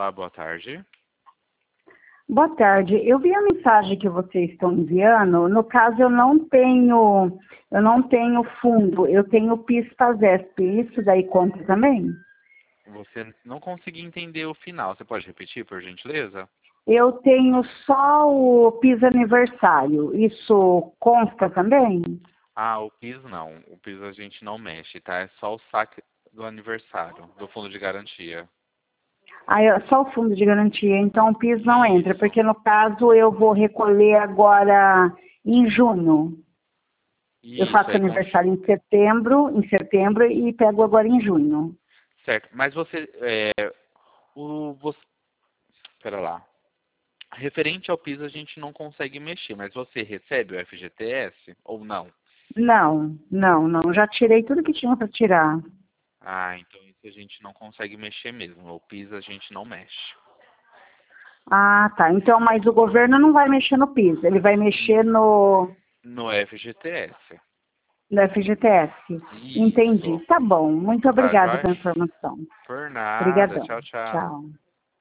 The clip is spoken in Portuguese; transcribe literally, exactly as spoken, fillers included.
Olá, boa tarde. Boa tarde. Eu vi a mensagem que vocês estão enviando. No caso, eu não tenho, eu não tenho fundo, eu tenho PIS/PASESP. Isso daí conta também? Você não consegui entender o final. Você pode repetir, por gentileza? Eu tenho só o PIS aniversário. Isso consta também? Ah, o PIS não. O PIS a gente não mexe, tá? É só o saque do aniversário, do fundo de garantia. Ah, é só o fundo de garantia, então o PIS não entra, Isso. porque no caso eu vou recolher agora em junho. Eu Isso, faço aí com... aniversário em setembro, em setembro e pego agora em junho. Certo, mas você... É, o, você... Espera lá. Referente ao PIS a gente não consegue mexer, mas você recebe o F G T S ou não? Não, não, não. Já tirei tudo que tinha para tirar. Ah, então isso a gente não consegue mexer mesmo. O PIS a gente não mexe. Ah, tá. Então, mas o governo não vai mexer no PIS, ele vai mexer no, No F G T S. no F G T S. Entendi. Isso. Tá bom. Muito Tá, obrigada joia? pela informação. Por nada. Obrigadão. Tchau, tchau. Tchau.